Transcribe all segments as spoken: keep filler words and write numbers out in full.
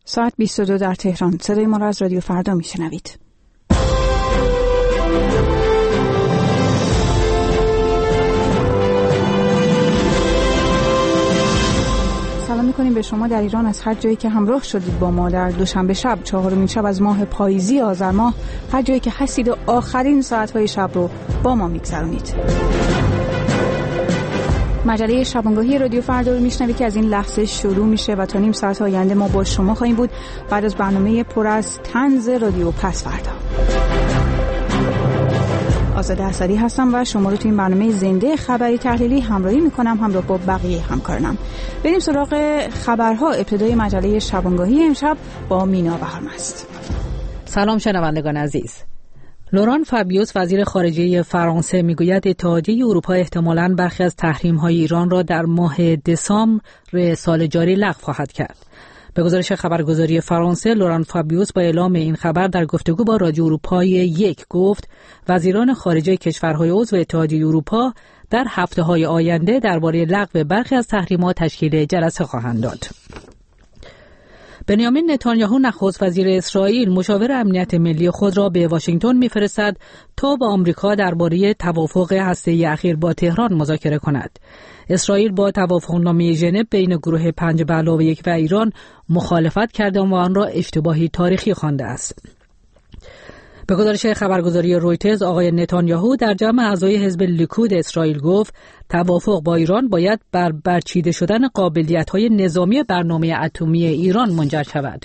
ساعت بیست و دو در تهران. صدای ما را از رادیو فردا میشنوید. سلام میکنیم به شما در ایران از هر جایی که همراه شدید با ما در دوشنبه شب چهارمین شب از ماه پاییزی آذر ماه، هر جایی که هستید و آخرین ساعت‌های شب رو با ما میگذرونید. مجله شبانگاهی رادیو فردا رو میشنوید که از این لحظه شروع میشه و تا نیم ساعت آینده ما با شما خواهیم بود بعد از برنامه پر از طنز رادیو پس فردا. آزاده اسدی هستم و شما رو تو این برنامه زنده خبری تحلیلی همراهی میکنم همراه با بقیه همکارانم. بریم سراغ خبرها. ابتدای مجله شبانگاهی امشب با مینا بهارمست. سلام شنوندگان عزیز. لوران فابیوس وزیر خارجه فرانسه میگوید اتحادیه اروپا احتمالاً برخی از تحریم‌های ایران را در ماه دسامبر سال جاری لغو خواهد کرد. به گزارش خبرگزاری فرانسه، لوران فابیوس با اعلام این خبر در گفتگو با رادیو اروپای یک گفت وزیران خارجه کشورهای عضو اتحادیه اروپا در هفته‌های آینده درباره لغو برخی از تحریم‌ها تشکیل جلسه خواهند داد. بنیامین نتانیاهو نخست وزیر اسرائیل مشاور امنیت ملی خود را به واشنگتن می‌فرستد تا با آمریکا درباره توافق هسته‌ای اخیر با تهران مذاکره کند. اسرائیل با توافقنامه ژنو بین گروه پنج به علاوه یک و ایران مخالفت کرده و آن را اشتباهی تاریخی خوانده است. به گزارش خبرگزاری رویترز، آقای نتانیاهو در جمع اعضای حزب لیکود اسرائیل گفت توافق با ایران باید بر برچیده شدن قابلیت‌های نظامی برنامه اتمی ایران منجر شود.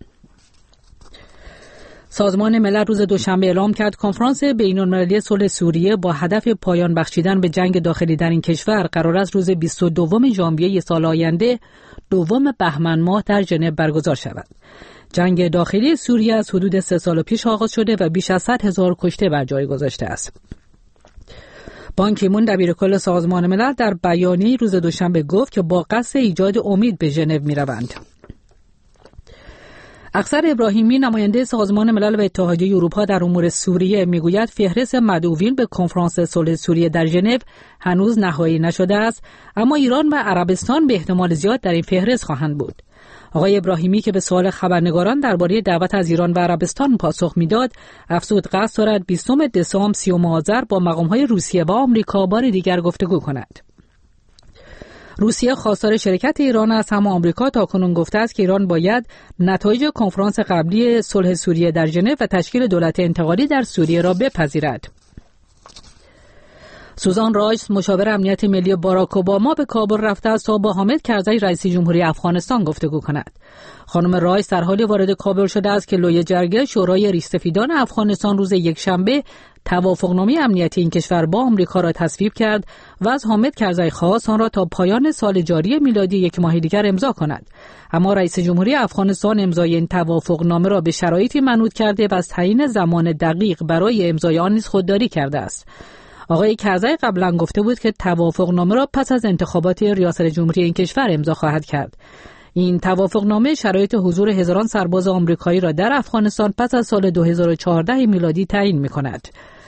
سازمان ملل روز دوشنبه اعلام کرد کنفرانس بین‌المللی صلح سوریه با هدف پایان بخشیدن به جنگ داخلی در این کشور قرار است روز بیست و دو ژانویه سال آینده دوم بهمن ماه در ژنو برگزار شود. جنگ داخلی سوریه از حدود سه سال پیش آغاز شده و بیش از صد هزار کشته بر جای گذاشته است. بان کی مون دبیرکل سازمان ملل در بیانیه‌ای روز دوشنبه گفت که با قصد ایجاد امید به ژنو می‌روند. اکثر ابراهیمی نماینده سازمان ملل و اتحادیه اروپا در امور سوریه میگوید فهرست مدعوین به کنفرانس صلح سوریه در ژنو هنوز نهایی نشده است، اما ایران و عربستان به احتمال زیاد در این فهرست خواهند بود. آقای ابراهیمی که به سوال خبرنگاران درباره دعوت از ایران و عربستان پاسخ میداد، افزود قصد دارد بیستم دسامبر سیوم آذر با مقام‌های روسیه و آمریکا بار دیگر گفتگو کند. روسیه خواستار شرکت ایران است، اما آمریکا تاکنون گفته است که ایران باید نتایج کنفرانس قبلی صلح سوریه در ژنو و تشکیل دولت انتقالی در سوریه را بپذیرد. سوزان رایس مشاور امنیت ملی باراک اوباما به کابل رفته است تا با حامد کرزی رئیس جمهوری افغانستان گفتگو کند. خانم رایس در حالی وارد کابل شده است که لوی جرگه شورای ریش‌سفیدان افغانستان روز یکشنبه توافقنامه امنیتی این کشور با آمریکا را تصویب کرد و از حامد کرزی خواست آن را تا پایان سال جاری میلادی یک ماه دیگر امضا کند. اما رئیس جمهوری افغانستان امضای این توافقنامه را به شرایطی منوط کرده و از تعیین زمان دقیق برای امضای آن نیز خودداری کرده است. آقای کرزی قبلا گفته بود که توافقنامه را پس از انتخابات ریاست جمهوری این کشور امضا خواهد کرد. این توافقنامه شرایط حضور هزاران سرباز آمریکایی را در افغانستان پس از سال دو هزار و چهارده میلادی تعیین می‌کند.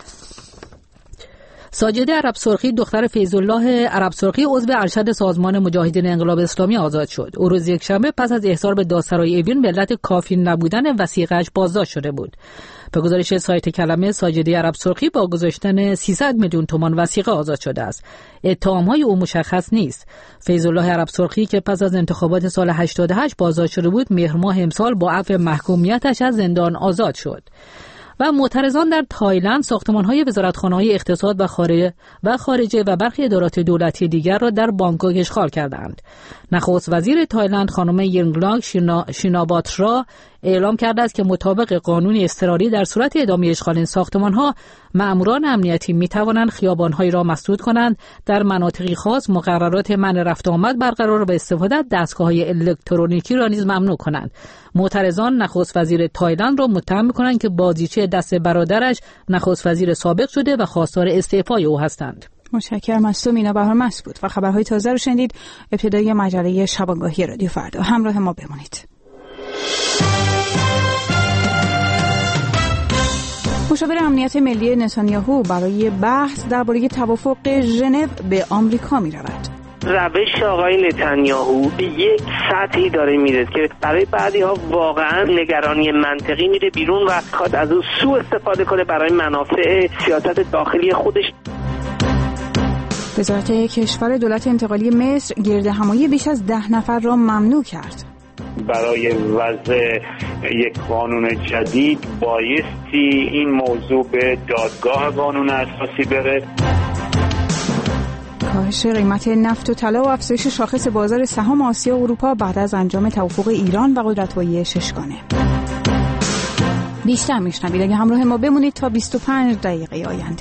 ساجده عرب سرخی دختر فیض‌الله عرب سرخی عضو ارشد سازمان مجاهدین انقلاب اسلامی آزاد شد. او روز یکشنبه پس از احضار به دادسرای اوین به علت کافی نبودن وثیقه‌اش بازداشت شده بود. به گزارش سایت کلمه، ساجده عرب سرخی با گذاشتن سیصد میلیون تومان وثیقه آزاد شده است. اتهام‌های او مشخص نیست. فیض‌الله عرب سرخی که پس از انتخابات سال هشتاد و هشت بازداشت شده بود، مهر ماه امسال با عفو محکومیتش از زندان آزاد شد. و معترضان در تایلند ساختمان‌های وزارتخانه‌های اقتصاد و خارجه و خارجه و برخی ادارات دولتی دیگر را در بانکوک اشغال کردند. نخست وزیر تایلند خانم یینگلاک شینا... شیناباترا اعلام کرده است که مطابق قانون اضطراری در صورت ادامه اشغال این ساختمان‌ها مأموران امنیتی می‌توانند خیابان‌هایی را مسدود کنند، در مناطقی خاص مقررات منع رفت و آمد برقرار و استفاده از دستگاه‌های الکترونیکی را نیز ممنوع کنند. معترضان نخست وزیر تایلند را متهم می‌کنند که بازیچه دست برادرش نخست وزیر سابق شده و خواستار استعفای او هستند. متشکرم از تو مینا بهارمست بود و خبرهای تازه رو شنیدید. ابتدای مجله شبانگاهی رادیو فردا. همراه ما بمانید. مشاور امنیت ملی نتانیاهو برای بحث درباره توافق ژنو به آمریکا می رود. روش آقای نتانیاهو به یک سطحی داره میره که برای بعضی ها واقعا نگرانی منطقی میره بیرون و خواهد از اون سوء استفاده کنه برای منافع سیاست داخلی خودش. وزارت کشور دولت انتقالی مصر گردهمایی بیش از ده نفر را ممنوع کرد. برای وضع یک قانون جدید بایستی این موضوع به دادگاه قانون اساسی بره. کاهش قیمت نفت و طلا و افزایش شاخص بازار سهام آسیا و اروپا بعد از انجام توافق ایران و قدرت‌های ششگانه. بیشتر میشنوید اگه همراه ما بمونید تا بیست و پنج دقیقه آینده.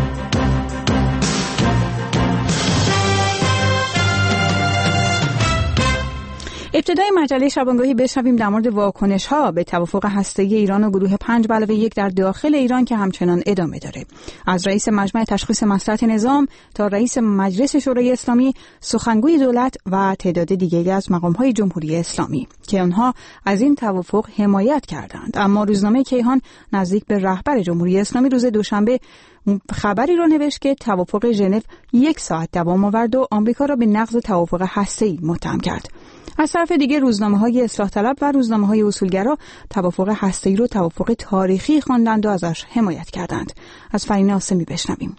ابتدای مجله شبانگاهی بشنویم در مورد واکنش‌ها به توافق هسته‌ای ایران و گروه پنج به علاوه یک در داخل ایران که همچنان ادامه داره. از رئیس مجمع تشخیص مصلحت نظام تا رئیس مجلس شورای اسلامی، سخنگوی دولت و تعداد دیگری از مقام‌های جمهوری اسلامی که آنها از این توافق حمایت کردند. اما روزنامه کیهان نزدیک به رهبر جمهوری اسلامی روز دوشنبه خبری را نوشت که توافق ژنو یک ساعت دوام آورد و آمریکا را به نقض توافق هسته‌ای متهم کرد. از طرف دیگر روزنامه‌های اصلاح طلب و روزنامه‌های اصولگرا توافق هسته‌ای را توافق تاریخی خواندند و ازش حمایت کردند. از فرین آسمی بشنویم.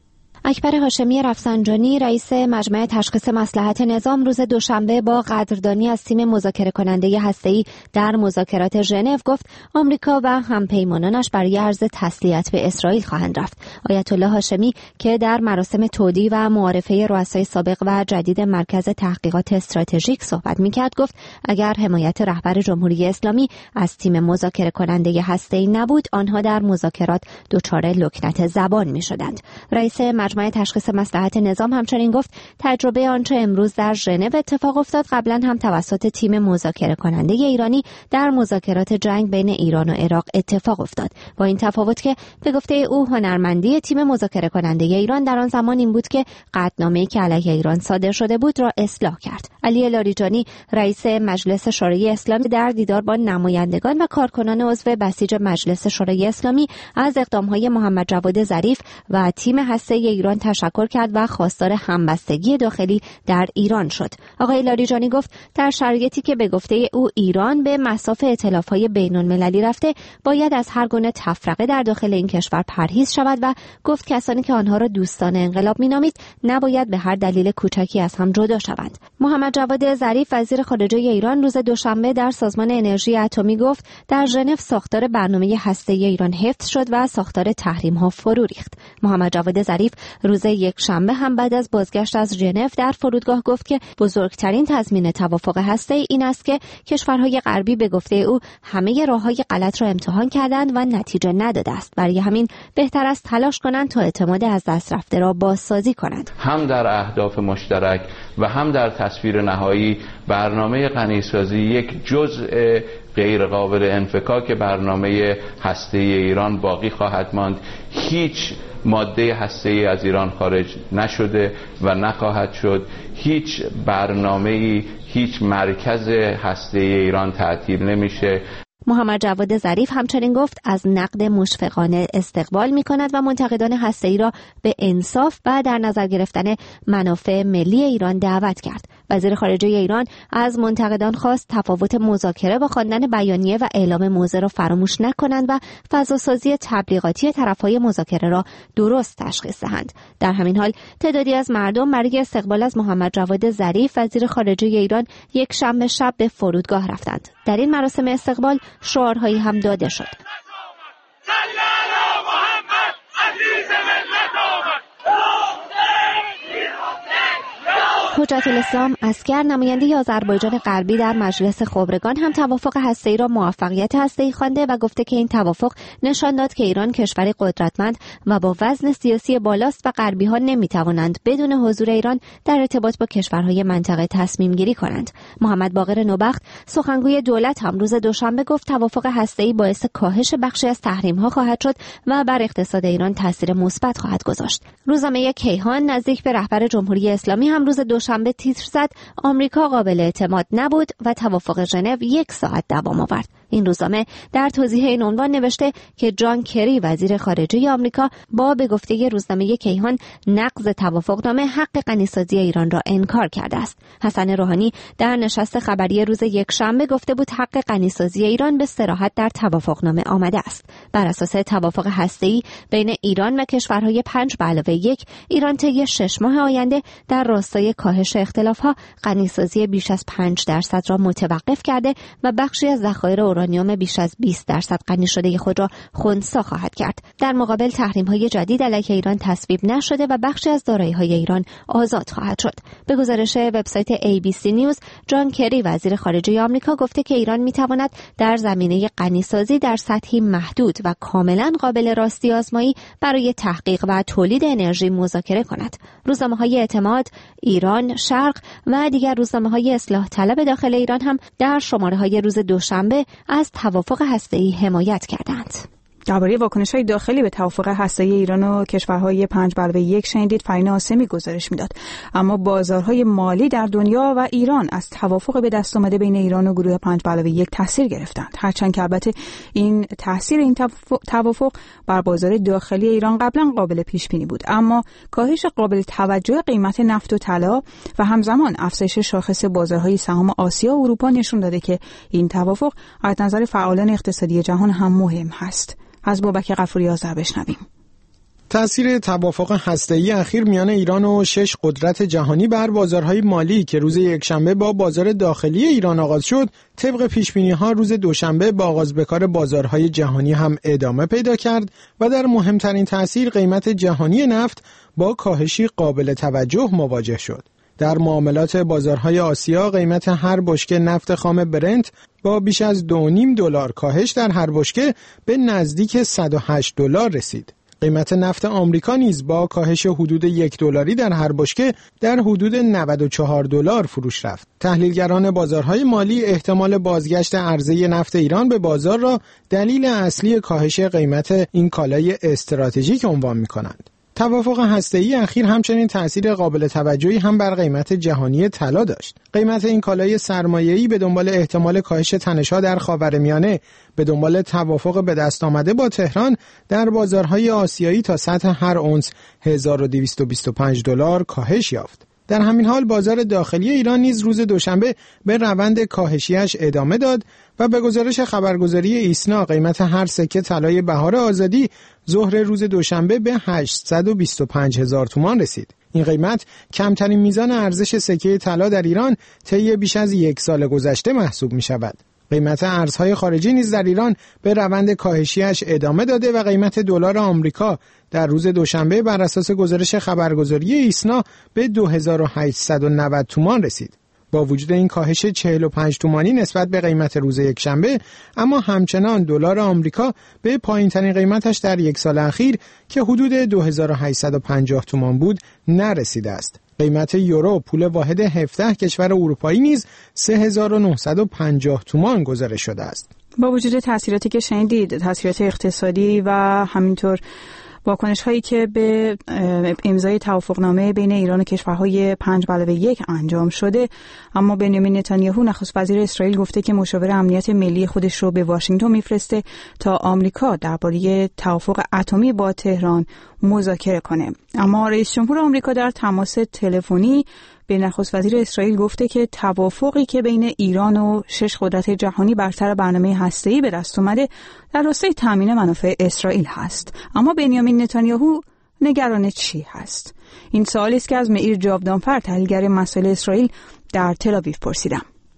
اکبر هاشمی رفسنجانی رئیس مجمع تشخیص مصلحت نظام روز دوشنبه با قدردانی از تیم مذاکره کننده هسته‌ای در مذاکرات ژنو گفت آمریکا و همپیمانانش برای عرض تسلیت به اسرائیل خواهند رفت. آیت الله هاشمی که در مراسم تودیع و معارفه رؤسای سابق و جدید مرکز تحقیقات استراتژیک صحبت می‌کرد گفت اگر حمایت رهبر جمهوری اسلامی از تیم مذاکره کننده هسته‌ای نبود آنها در مذاکرات دچار لکنت زبان می‌شدند. رئیس مجمع تشخیص مصلحت نظام همچنین گفت تجربه آنچه امروز در ژنو اتفاق افتاد قبلا هم توسط تیم مذاکره کننده ایرانی در مذاکرات جنگ بین ایران و عراق اتفاق افتاد، با این تفاوت که به گفته او هنرمندی تیم مذاکره کننده ایران در آن زمان این بود که قطعنامه‌ای که علیه ایران صادر شده بود را اصلاح کرد. علی لاریجانی رئیس مجلس شورای اسلامی در دیدار با نمایندگان و کارکنان عضو بسیج مجلس شورای اسلامی از اقدام‌های محمد جواد ظریف و تیم هسته‌ای ایران تشکر کرد و خواستار همبستگی داخلی در ایران شد. آقای لاریجانی گفت در شرایطی که به گفته او ایران به مصاف ائتلاف‌های بین‌المللی رفته باید از هر گونه تفرقه در داخل این کشور پرهیز شود و گفت کسانی که آنها را دوستان انقلاب می‌نامید نباید به هر دلیل کوچکی از هم جدا شوند. محمد جواد ظریف وزیر خارجه ایران روز دوشنبه در سازمان انرژی اتمی گفت در ژنو ساختار برنامه هسته‌ای ایران حفظ شد و ساختار تحریم‌ها فرو ریخت. محمد جواد ظریف روز یک شنبه هم بعد از بازگشت از ژنو در فرودگاه گفت که بزرگترین تضمین توافق هسته‌ای این است که کشورهای غربی به گفته او همه راه‌های غلط را امتحان کردند و نتیجه نداده است. برای همین بهتر است تلاش کنند تا اعتماد از دست رفته را بازسازی کنند. هم در اهداف مشترک و هم در تصویر نهایی برنامه غنیسازی یک جزء غیر قابل انفکاک برنامه هسته‌ای ایران باقی خواهد ماند. هیچ ماده هسته‌ای از ایران خارج نشده و نخواهد شد. هیچ برنامه‌ای، هیچ مرکز هسته‌ای ایران تعطیل نمیشه. محمد جواد ظریف همچنین گفت از نقد مشفقانه استقبال می‌کند و منتقدان هسته‌ای را به انصاف و در نظر گرفتن منافع ملی ایران دعوت کرد. وزیر خارجه ایران از منتقدان خواست تفاوت مذاکره با خواندن بیانیه و اعلام موضع را فراموش نکنند و فضاسازی تبلیغاتی طرف‌های مذاکره را درست تشخیص دهند. در همین حال تعدادی از مردم برای استقبال از محمد جواد ظریف وزیر خارجه ایران یک شنبه شب به فرودگاه رفتند. در این مراسم استقبال شعارهایی هم داده شد. حجت الاسلام عسکر نماینده آذربایجان غربی در مجلس خبرگان هم توافق هسته‌ای را موفقیت هسته‌ای خوانده و گفته که این توافق نشان داد که ایران کشوری قدرتمند و با وزن سیاسی بالاست و غربی‌ها نمی‌توانند بدون حضور ایران در ارتباط با کشورهای منطقه تصمیم گیری کنند. محمد باقر نوبخت سخنگوی دولت هم روز دوشنبه گفت توافق هسته‌ای باعث کاهش بخشی از تحریم‌ها خواهد شد و بر اقتصاد ایران تاثیر مثبت خواهد گذاشت. روزنامه کیهان نزدیک به رهبر جمهوری اسلامی هم روز دوشنبه تیتر زد آمریکا قابل اعتماد نبود و توافق ژنو یک ساعت دوام آورد. این روزنامه در توضیح این عنوان نوشته که جان کری وزیر خارجه آمریکا با به گفته روزنامه کیهان نقض توافقنامه حق غنیسازی ایران را انکار کرده است. حسن روحانی در نشست خبری روز یکشنبه گفته بود حق غنیسازی ایران به صراحت در توافقنامه آمده است. بر اساس توافق هسته‌ای بین ایران و کشورهای پنج به علاوه یک، ایران طی شش ماه آینده در راستای کاهش اختلاف‌ها غنیسازی بیش از پنج درصد را متوقف کرده و بخشی از ذخایر اورانیوم بیش از بیست درصد غنی شده خود را خنثی خواهد کرد. در مقابل تحریم‌های جدید علیه ایران تصویب نشده و بخشی از دارایی‌های ایران آزاد خواهد شد. به گزارش وبسایت ای بی سی نیوز، جان کری وزیر خارجه آمریکا گفته که ایران می‌تواند در زمینه غنیسازی در سطحی محدود و کاملاً قابل راستی آزمایی برای تحقیق و تولید انرژی مذاکره کند. روزنامه‌های اعتماد، ایران، شرق و دیگر روزنامه‌های اصلاح طلب داخل ایران هم در شماره‌های روز دوشنبه از توافق هسته‌ای حمایت کردند. درباره واکنش‌های داخلی به توافق هسته‌ای ایران و کشورهای پنج به علاوه یک شنیدید. فرین عاصمی گزارش میداد. اما بازارهای مالی در دنیا و ایران از توافق به دست آمده بین ایران و گروه پنج به علاوه یک تاثیر گرفتند. هرچند که البته این تاثیر این توافق بر بازار داخلی ایران قبلا قابل پیش بینی بود، اما کاهش قابل توجه قیمت نفت و طلا و همزمان افزایش شاخص بازارهای سهام آسیا و اروپا نشون داده که این توافق از نظر فعالان اقتصادی جهان هم مهم هست. از بابک غفوری آذر بشنویم. تأثیر توافق هسته‌ای اخیر میان ایران و شش قدرت جهانی بر بازارهای مالی که روز یکشنبه با بازار داخلی ایران آغاز شد، طبق پیش‌بینی‌ها روز دوشنبه با آغاز به کار بازارهای جهانی هم ادامه پیدا کرد و در مهمترین تأثیر قیمت جهانی نفت با کاهشی قابل توجه مواجه شد. در معاملات بازارهای آسیا قیمت هر بشکه نفت خام برنت با بیش از دو و نیم دلار کاهش در هر بشکه به نزدیک صد و هشت دلار رسید. قیمت نفت آمریکا نیز با کاهش حدود یک دلاری در هر بشکه در حدود نود و چهار دلار فروش رفت. تحلیلگران بازارهای مالی احتمال بازگشت عرضه نفت ایران به بازار را دلیل اصلی کاهش قیمت این کالای استراتژیک عنوان می‌کنند. توافق هسته‌ای اخیر همچنین تأثیر قابل توجهی هم بر قیمت جهانی طلا داشت. قیمت این کالای سرمایه‌ای به دنبال احتمال کاهش تنش‌ها در خاورمیانه به دنبال توافق به دست آمده با تهران در بازارهای آسیایی تا سطح هر اونس هزار و دویست و بیست و پنج دلار کاهش یافت. در همین حال بازار داخلی ایران نیز روز دوشنبه به روند کاهشیش ادامه داد و به گزارش خبرگزاری ایسنا قیمت هر سکه طلای بهار آزادی ظهر روز دوشنبه به هشتصد و بیست و پنج هزار تومان رسید. این قیمت کمترین میزان ارزش سکه طلا در ایران طی بیش از یک سال گذشته محسوب می شود. قیمت ارزهای خارجی نیز در ایران به روند کاهشیش ادامه داده و قیمت دلار آمریکا در روز دوشنبه بر اساس گزارش خبرگزاری ایسنا به دو هزار و هشتصد و نود تومان رسید. با وجود این کاهش چهل و پنج تومانی نسبت به قیمت روز یکشنبه، اما همچنان دلار آمریکا به پایین‌ترین قیمتش در یک سال اخیر که حدود دو هزار و هشتصد و پنجاه تومان بود نرسیده است. قیمت یورو پول واحد هفده کشور اروپایی نیز سه هزار و نهصد و پنجاه تومان گزارش شده است. با وجود تأثیراتی که شنیدید، تأثیرات اقتصادی و همینطور واکنش هایی که به امضای توافقنامه بین ایران و کشورهای پنج به علاوه یک انجام شده، اما بنیامین نتانیاهو نخست وزیر اسرائیل گفته که مشاور امنیت ملی خودش رو به واشنگتن میفرسته تا آمریکا درباره توافق اتمی با تهران مذاکره کنه. اما رئیس جمهور آمریکا در تماس تلفنی به نخست وزیر اسرائیل گفته که توافقی که بین ایران و شش قدرت جهانی بر سر برنامه هسته‌ای به دست اومده در راستای تامین منافع اسرائیل هست. اما بنیامین نتانیاهو نگران چی هست؟ این سوالی است که از معیر جاودانفر، تحلیلگر مسائل اسرائیل در تل‌آویو پرسیدم.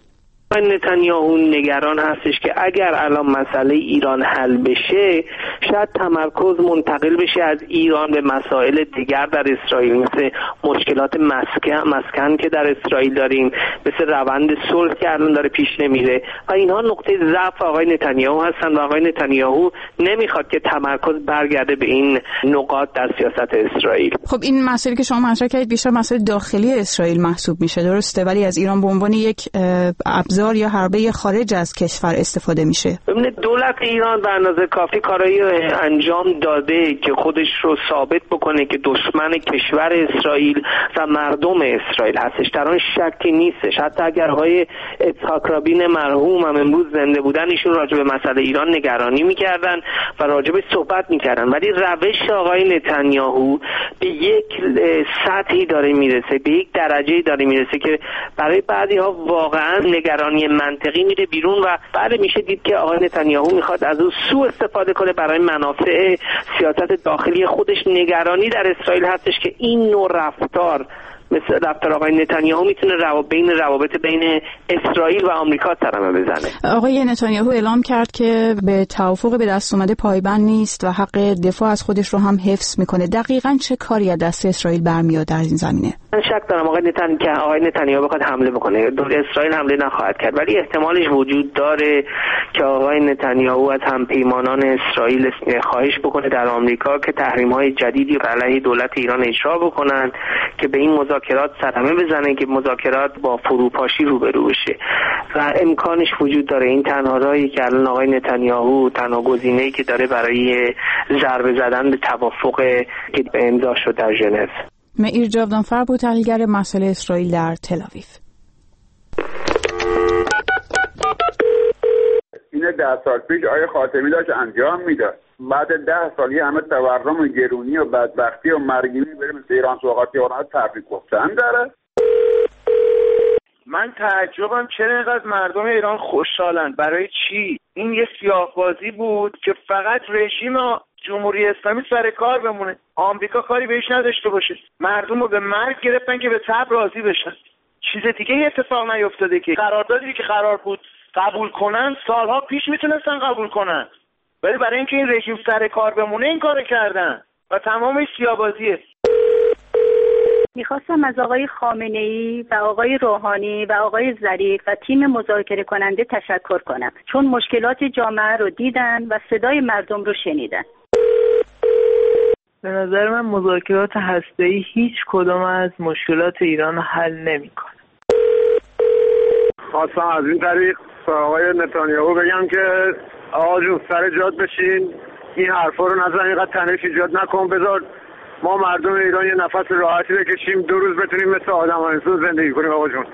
نتانیاهو نگران هستش که اگر الان مسئله ایران حل بشه، شاید تمرکز منتقل بشه از ایران به مسائل دیگر در اسرائیل، مثل مشکلات مسکن مسکن که در اسرائیل داریم، مثل روند صلح که الان داره پیش نمیره و اینها نقطه ضعف آقای نتانیاهو هستن و آقای نتانیاهو نمیخواد که تمرکز برگرده به این نقاط در سیاست اسرائیل. خب این مسئله که شما مطرح کردید بیشتر مسئله داخلی اسرائیل محسوب میشه، درسته؟ ولی از ایران به عنوان یک ابزار ابزار یا حربه خارج از کشور استفاده میشه؟ ببینید دولت ایران به اندازه کافی کارایی انجام داده که خودش رو ثابت بکنه که دشمن کشور اسرائیل و مردم اسرائیل هستش. در آن شکی نیستش. حتی اگر آقای اسحاق رابین مرحوم هم امروز زنده بودن، ایشون راجع به مسئله ایران نگرانی میکردن و راجع به صحبت میکردن، ولی روش آقای نتانیاهو به یک سطحی داره میرسه، به یک درجه‌ای داره میرسه که برای بعضی ها واقعا نگرانی منطقی میره بیرون و بعد میشه دید که آقای نتانیاهو میخواد از اون سوء استفاده کنه برای منافع سیاست داخلی خودش. نگرانی در اسرائیل هستش که این نوع رفتار مثل رفتار آقای نتانیاهو میتونه روابط بین روابط بین اسرائیل و آمریکا صدمه بزنه. آقای نتانیاهو اعلام کرد که به توافق به دست اومده پایبند نیست و حق دفاع از خودش رو هم حفظ میکنه. دقیقاً چه کاری از دست اسرائیل برمیاد در این زمینه؟ من شک دارم آقای نتانیاهو که آقای نتانیاهو بخواد حمله بکنه. اسرائیل حمله نخواهد کرد، ولی احتمالش وجود داره که آقای نتانیاهو از همپیمانان اسرائیل خواهش بکنه در آمریکا که تحریم‌های جدیدی علیه دولت ایران اجرا بکنن که به این مذاکرات صدمه بزنه، که مذاکرات با فروپاشی روبرو بشه و امکانش وجود داره. این تنها راهی که الان آقای نتانیاهو، تنها گزینه‌ای که داره برای ضربه زدن به توافق که امضا شد در ژنو. معیر جاودانفر بود، تحلیلگر مسائل اسرائیل در تل‌آویو. این ده سال پیش آقای خاتمی داشت انجام میداد. بعد ده سال یه همه تورم و گرونی و بدبختی و مرگیمی بریم ایران سوغاتی اونا تبریک گفتن داره. من تعجبم چرا اینقدر مردم ایران خوشحالن. برای چی؟ این یه سیاه‌بازی بود که فقط رژیم جمهوری اسلامی سر کار بمونه، آمریکا کاری بهش نداشته باشه. مردم رو به مرگ گرفتن که به تب راضی بشن. چیز دیگه اتفاق نیفتاده که قراردادی که قرار بود قبول کنن سالها پیش میتونستن قبول کنن، ولی برای اینکه این رژیم سر کار بمونه این کارو کردن و تمامش سیاه‌بازیه. میخواستم از آقای خامنه‌ای و آقای روحانی و آقای ظریف و تیم مذاکره کننده تشکر کنم، چون مشکلات جامعه رو دیدن و صدای مردم رو شنیدن. به نظر من مذاکرات هسته‌ای هیچ کدام از مشکلات ایران حل نمی‌کنه. خواستم از این طریق آقای نتانیاهو بگم که آقا جون سر جات بشین، این حرفا رو نزن، اینقدر تنش ایجاد نکن، بذار ما مردم ایران یه نفس راحتی بکشیم، دو روز بتونیم مثل آدم‌ها زندگی کنیم. آقا جون،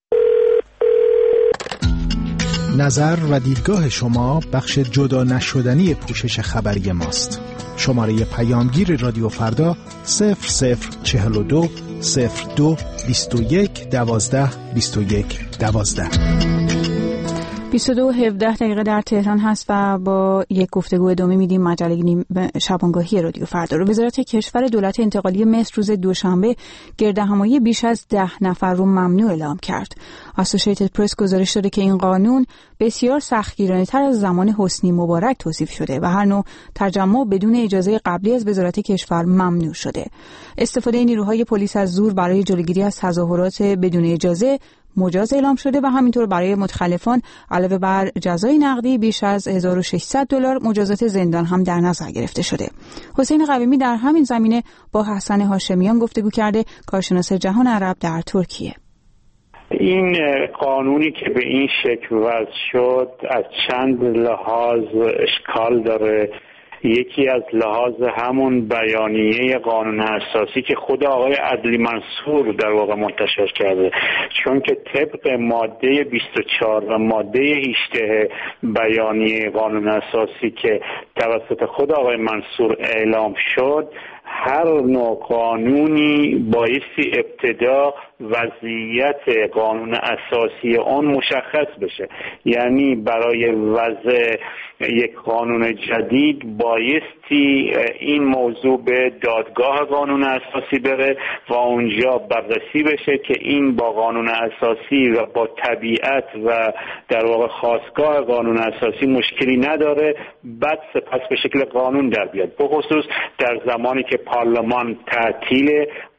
نظر و دیدگاه شما بخش جدا نشدنی پوشش خبری ماست. شماره پیامگیر رادیو فردا صفر صفر چهل و دو صفر دو بیست و یک دوازده بیست و یک دوازده. بیست و دو و هفده دقیقه در تهران هست و با یک گفتگو ادامه میدیم مجله شبانگاهی رادیو فردا رو. وزارت کشور دولت انتقالی مصر روز دوشنبه گردهمایی بیش از ده نفر رو ممنوع اعلام کرد. اسوسییتد پرس گزارش داده که این قانون بسیار سختگیرانه‌تر از زمان حسنی مبارک توصیف شده و هر نوع تجمع بدون اجازه قبلی از وزارت کشور ممنوع شده. استفاده نیروهای پلیس از زور برای جلوگیری از تظاهرات بدون اجازه مجاز اعلام شده و همینطور برای متخلفان علاوه بر جزای نقدی بیش از هزار و ششصد دلار مجازات زندان هم در نظر گرفته شده. حسین قویمی در همین زمینه با حسن هاشمیان گفتگو کرده، کارشناس جهان عرب در ترکیه. این قانونی که به این شکل وضع شد از چند لحاظ اشکال داره. یکی از لحاظ همون بیانیه قانون اساسی که خود آقای عدلی منصور در واقع منتشر کرده، چون که طبق ماده بیست و چهار و ماده هجده بیانیه قانون اساسی که توسط خود آقای منصور اعلام شد، هر نوع قانونی بایستی ابتدا وضعیت قانون اساسی آن مشخص بشه. یعنی برای وضع یک قانون جدید بایستی این موضوع به دادگاه قانون اساسی بره و اونجا بررسی بشه که این با قانون اساسی و با طبیعت و در واقع خاستگاه قانون اساسی مشکلی نداره، بعد سپس به شکل قانون در بیاد. به خصوص در زمانی که پارلمان تعطیله،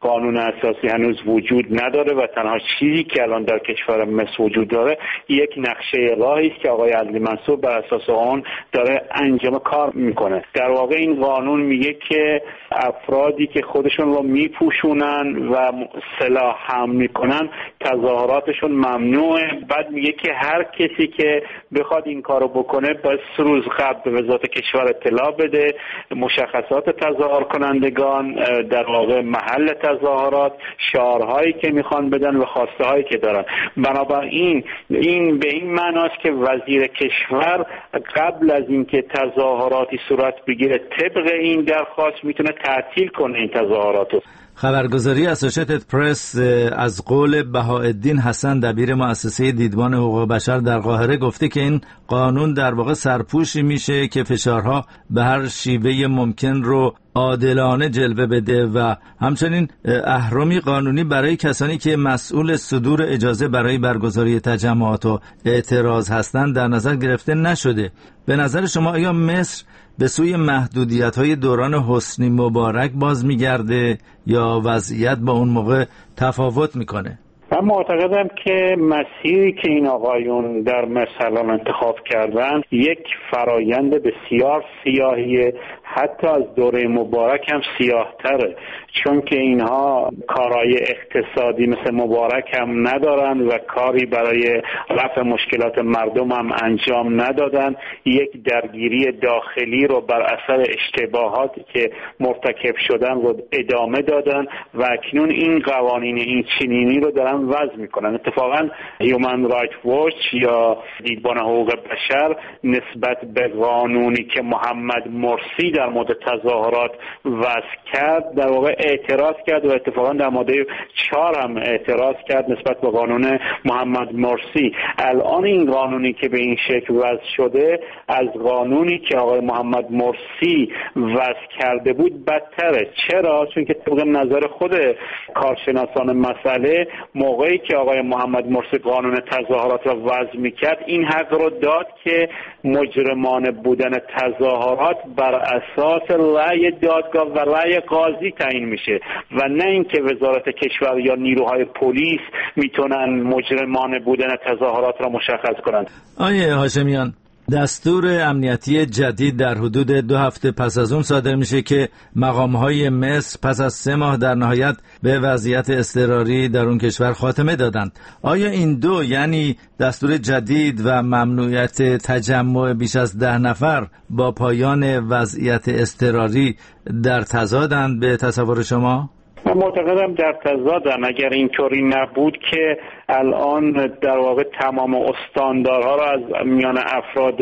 قانون اساسی هنوز وجود نداره و تنها چیزی که الان در کشور مصر وجود داره یک نقشه راهی است که آقای عدلی منصور بر اساس آن داره انجام کار میکنه. در واقع این قانون میگه که افرادی که خودشون رو میپوشونن و سلاح حمل میکنن تظاهراتشون ممنوعه. بعد میگه که هر کسی که بخواد این کارو بکنه باید سه روز قبل به وزارت کشور اطلاع بده، مشخصات تظاهر کنندگان، در واقع محل تظاهرات، شعارهایی که میخوان بدن و خواسته هایی که دارن. بنابراین این به این معناست که وزیر کشور قبل از اینکه تظاهراتی صورت بگیره طبق این درخواست میتونه تعطیل کنه این تظاهراتو. خبرگزاری اسوشیتد پرس از قول بهاءالدین حسن دبیر مؤسسه دیدبان حقوق بشر در قاهره گفته که این قانون در واقع سرپوشی میشه که فشارها به هر شیوه ممکن رو عادلانه جلوه بده و همچنین اهرمی قانونی برای کسانی که مسئول صدور اجازه برای برگزاری تجمعات و اعتراض هستند در نظر گرفته نشده. به نظر شما آیا مصر به سوی محدودیت‌های دوران حسنی مبارک باز می‌گرده یا وضعیت با اون موقع تفاوت می‌کنه؟ من معتقدم که مسیری که این آقایون در مصر انتخاب کردن یک فرایند بسیار سیاهیه، حتی از دوره مبارک هم سیاه‌تره، چون که اینها کارهای اقتصادی مثل مبارک هم ندارن و کاری برای رفع مشکلات مردم هم انجام ندادن. یک درگیری داخلی رو بر اثر اشتباهاتی که مرتکب شدن رو ادامه دادن و اکنون این قوانین این چنینی رو دارن وضع میکنن. اتفاقا هیومن رایت واچ یا دیدبان حقوق بشر نسبت به قانونی که محمد مرسی در مورد تظاهرات وضع کرد در واقع اعتراض کرد و اتفاقا در ماده چهار هم اعتراض کرد نسبت به قانون محمد مرسی. الان این قانونی که به این شکل وضع شده از قانونی که آقای محمد مرسی وضع کرده بود بدتره. چرا؟ چون که طبق نظر خود کارشناسان مسئله موقعی که آقای محمد مرسی قانون تظاهرات را وضع میکرد این حق رو داد که مجرمانه بودن تظاهرات بر اساس رأی دادگاه و رأی قاضی تعیین میشه و نه اینکه وزارت کشور یا نیروهای پلیس میتونن مجرمانه بودن تظاهرات را مشخص کنند. آیه هاشمیان، دستور امنیتی جدید در حدود دو هفته پس از اون صادر میشه که مقامهای مصر پس از سه ماه در نهایت به وضعیت اضطراری در اون کشور خاتمه دادند. آیا این دو، یعنی دستور جدید و ممنوعیت تجمع بیش از ده نفر با پایان وضعیت اضطراری در تضادند به تصور شما؟ من معتقدم در تضادن. اگر اینطوری نبود که الان در واقع تمام استاندارها را از میان افراد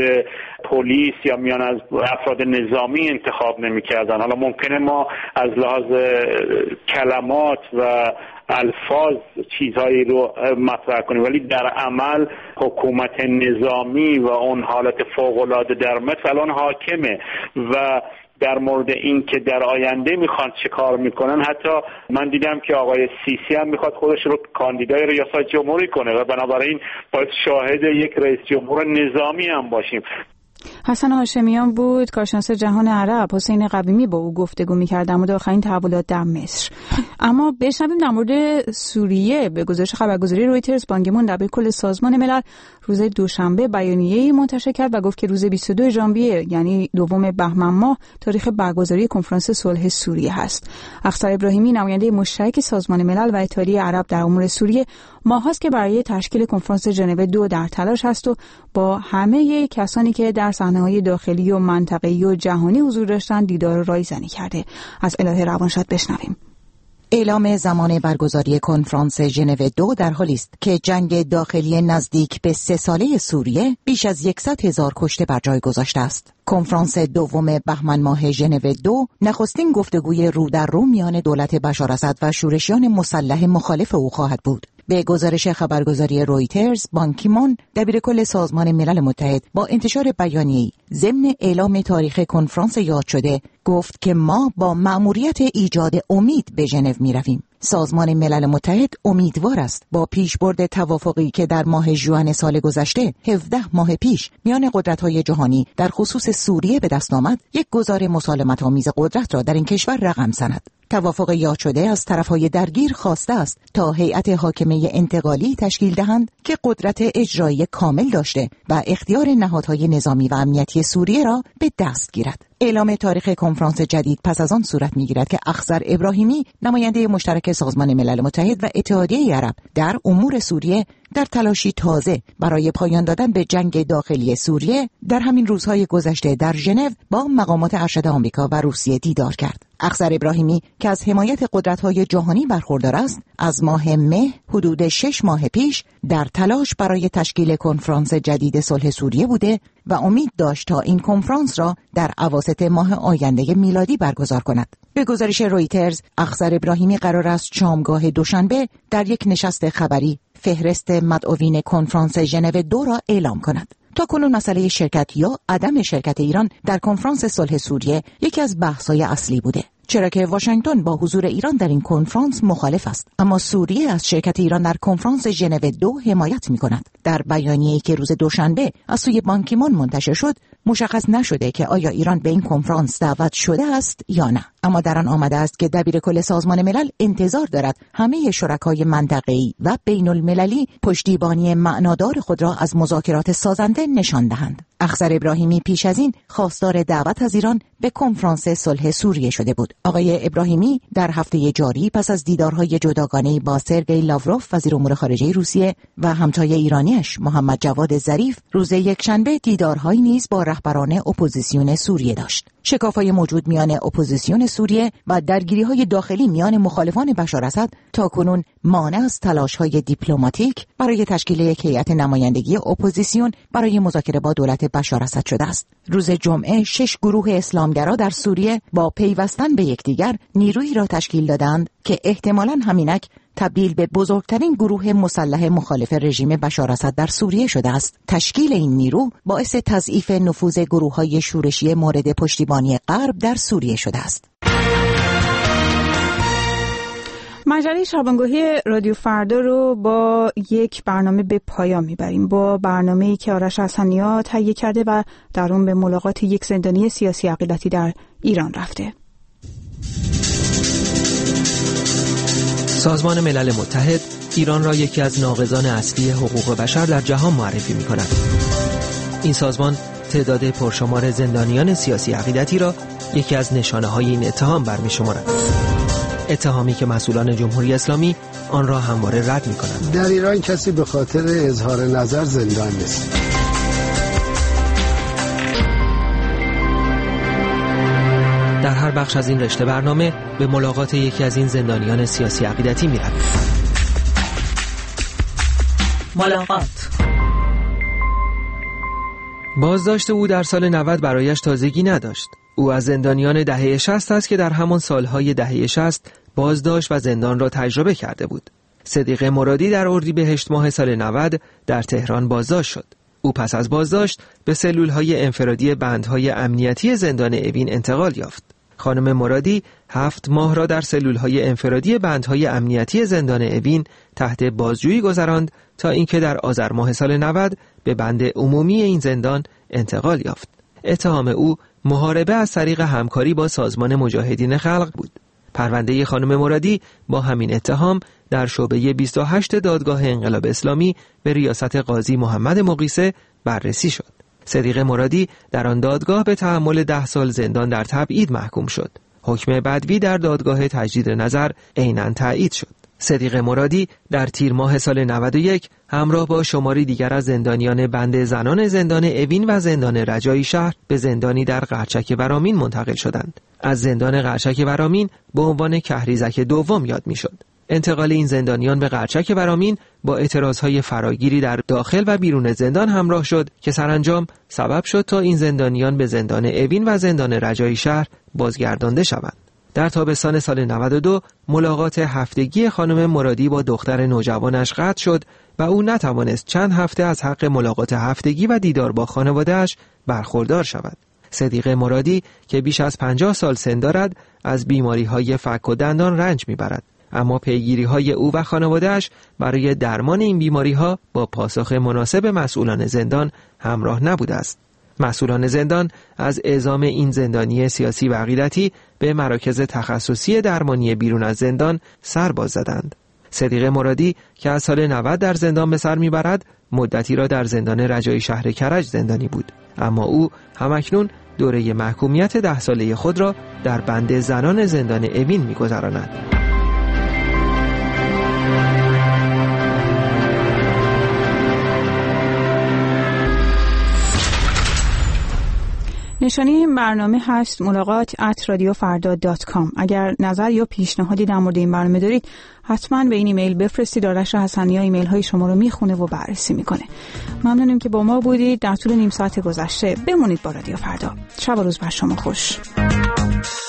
پلیس یا میان از افراد نظامی انتخاب نمی‌کردن. حالا ممکنه ما از لحاظ کلمات و الفاظ چیزهایی رو مطرح کنیم ولی در عمل حکومت نظامی و اون حالت فوق‌العاده در مصر الان حاکمه و در مورد این که در آینده میخوان چه کار میکنن، حتی من دیدم که آقای سیسی هم میخواد خودش رو کاندیدای ریاست جمهوری کنه و بنابراین باید شاهد یک رئیس جمهور نظامی هم باشیم. حسن هاشمیان بود، کارشناس جهان عرب. حسین قویمی با او گفتگو می‌کرد در مورد آخرین تحولات در مصر. اما بشنویم در مورد سوریه. به گزارش خبرگزاری رویترز، بان کی مون دبیر کل سازمان ملل روز دوشنبه بیانیه‌ای منتشر کرد و گفت که روز بیست و دو ژانویه یعنی دوم بهمن ماه تاریخ برگزاری کنفرانس صلح سوریه هست. اخسر ابراهیمی، نماینده مشترک سازمان ملل و اتحادیه عرب در امور سوریه، ماهاست که برای تشکیل کنفرانس ژنو دو در تلاش است و با همه کسانی که در صحنه‌های داخلی و منطقه‌ای و جهانی حضور داشتند دیدار رایزنی کرده. از الهه روانشاد بشنویم. اعلام زمان برگزاری کنفرانس ژنو دو در حالی است که جنگ داخلی نزدیک به سه ساله سوریه بیش از صد هزار کشته بر جای گذاشته است. کنفرانس دوم بهمن ماه ژنو دو نخستین گفتگوی رو در رو میان دولت بشار اسد و شورشیان مسلح مخالف او خواهد بود. به گزارش خبرگزاری رویترز، بان کی مون دبیر کل سازمان ملل متحد با انتشار بیانیه‌ای ضمن اعلام تاریخ کنفرانس یاد شده گفت که ما با مأموریت ایجاد امید به ژنو می‌رویم. سازمان ملل متحد امیدوار است با پیشبرد توافقی که در ماه ژوئن سال گذشته هفده ماه پیش میان قدرت‌های جهانی در خصوص سوریه به دست آمد، یک گزار مسالمت‌آمیز قدرت را در این کشور رقم زند. توافق یاد شده از طرفهای درگیر خواسته است تا هیئت حاکمه انتقالی تشکیل دهند که قدرت اجرایی کامل داشته و اختیار نهادهای نظامی و امنیتی سوریه را به دست گیرد. اعلام تاریخ کنفرانس جدید پس از آن صورت می‌گیرد که اخضر ابراهیمی، نماینده مشترک سازمان ملل متحد و اتحادیه عرب در امور سوریه، در تلاشی تازه برای پایان دادن به جنگ داخلی سوریه در همین روزهای گذشته در ژنو با مقامات ارشد آمریکا و روسیه دیدار کرد. اخضر ابراهیمی که از حمایت قدرت‌های جهانی برخوردار است، از ماه مه حدود شش ماه پیش در تلاش برای تشکیل کنفرانس جدید صلح سوریه بوده و امید داشت تا این کنفرانس را در اواسط ماه آینده میلادی برگزار کند. به گزارش رویترز، اخضر ابراهیمی قرار است شامگاه دوشنبه در یک نشست خبری فهرست مدعوین کنفرانس ژنو دو را اعلام کند. تا کنون مسئله شرکت یا عدم شرکت ایران در کنفرانس صلح سوریه یکی از بحث‌های اصلی بوده، چرا که واشنگتن با حضور ایران در این کنفرانس مخالف است، اما سوریه از شرکت ایران در کنفرانس ژنو دو حمایت می‌کند. در بیانیه‌ای که روز دوشنبه از سوی بان کی مون منتشر شد، مشخص نشده که آیا ایران به این کنفرانس دعوت شده است یا نه، اما در آن آمده است که دبیر کل سازمان ملل انتظار دارد همه شرکای منطقه‌ای و بین‌المللی پشتیبانی معنادار خود را از مذاکرات سازنده نشان دهند. اخضر ابراهیمی پیش از این خواستار دعوت از ایران به کنفرانس صلح سوریه شده بود. آقای ابراهیمی در هفته جاری پس از دیدارهای جداگانه با سرگئی لاوروف وزیر امور خارجه روسیه و همتای ایرانیش محمد جواد ظریف، روز یکشنبه دیدارهایی نیز با رهبران اپوزیسیون سوریه داشت. شکاف‌های موجود میان اپوزیسیون سوریه و درگیری‌های داخلی میان مخالفان بشار اسد تاکنون مانع از تلاش‌های دیپلماتیک برای تشکیل یک هیئت نمایندگی اپوزیسیون برای مذاکره با دولت بشار اسد شده است. روز جمعه شش گروه اسلامگرا در سوریه با پیوستن به یکدیگر نیرویی را تشکیل دادند که احتمالاً همینک تبدیل به بزرگترین گروه مسلح مخالف رژیم بشار اسد در سوریه شده است. تشکیل این نیرو باعث تضعیف نفوذ گروه‌های شورشی مورد پشتیبانی غرب در سوریه شده است. مجله شبانگاهی رادیو فردا رو با یک برنامه به پایان میبریم، با برنامه‌ای که آرش حسنی‌ها تهیه کرده و در اون به ملاقات یک زندانی سیاسی عقیدتی در ایران رفته. سازمان ملل متحد ایران را یکی از ناقضان اصلی حقوق بشر در جهان معرفی می‌کند. این سازمان تعداد پرشمار زندانیان سیاسی عقیدتی را یکی از نشانه‌های این اتهام برمی‌شمارد. اتهامی که مسئولان جمهوری اسلامی آن را همواره رد می‌کنند. در ایران کسی به خاطر اظهار نظر زندان نیست. در هر بخش از این رشته برنامه به ملاقات یکی از این زندانیان سیاسی عقیدتی می‌رویم. ملاقات. بازداشت او در سال نود برایش تازگی نداشت. او از زندانیان دهه شصت است که در همان سالهای دهه شصت بازداشت و زندان را تجربه کرده بود. صدیق مرادی در اردیبهشت ماه سال نود در تهران بازداشت شد. او پس از بازداشت به سلولهای انفرادی بندهای امنیتی زندان اوین انتقال یافت. خانم مرادی هفت ماه را در سلولهای انفرادی بندهای امنیتی زندان اوین تحت بازجویی گذراند تا اینکه در آذر ماه سال نود به بند عمومی این زندان انتقال یافت. اتهام او محاربه از طریق همکاری با سازمان مجاهدین خلق بود. پرونده خانم مرادی با همین اتهام در شعبه بیست و هشت دادگاه انقلاب اسلامی به ریاست قاضی محمد مقیسه بررسی شد. صدیق مرادی در آن دادگاه به تحمل ده سال زندان در تبعید محکوم شد. حکم بدوی در دادگاه تجدید نظر عیناً تایید شد. صدیق مرادی در تیر ماه سال نود و یک همراه با شماری دیگر از زندانیان بند زنان زندان اوین و زندان رجایی شهر به زندانی در قرچک ورامین منتقل شدند. از زندان قرچک ورامین به عنوان کهریزک دوم یاد می‌شد. انتقال این زندانیان به قرچک ورامین با اعتراضهای فراگیری در داخل و بیرون زندان همراه شد که سرانجام سبب شد تا این زندانیان به زندان اوین و زندان رجایی شهر بازگردانده شوند. در تابستان سال نود و دو ملاقات هفتگی خانم مرادی با دختر نوجوانش قطع شد و او نتوانست چند هفته از حق ملاقات هفتگی و دیدار با خانواده‌اش برخوردار شود. صدیق مرادی که بیش از پنجاه سال سن دارد از بیماری‌های فک و دندان رنج می‌برد، اما پیگیری‌های او و خانواده‌اش برای درمان این بیماری‌ها با پاسخ مناسب مسئولان زندان همراه نبوده است. مسئولان زندان از اعزام این زندانی سیاسی و عقیدتی به مراکز تخصصی درمانی بیرون از زندان سر باز زدند. صدیق مرادی که از سال نود در زندان به سر میبرد، مدتی را در زندان رجایی شهر کرج زندانی بود، اما او همکنون دوره محکومیت ده ساله خود را در بند زنان زندان اوین می‌گذراند. نشانی این برنامه هست ملاقات ات رادیو فردا دات کام. اگر نظر یا پیشنهادی در مورد این برنامه دارید حتما به این ایمیل بفرستید. آرش حسنی ایمیل های شما رو میخونه و بررسی میکنه. ممنونیم که با ما بودید. در طول نیم ساعت گذشته بمونید با رادیو فردا. شب و روز بر شما خوش.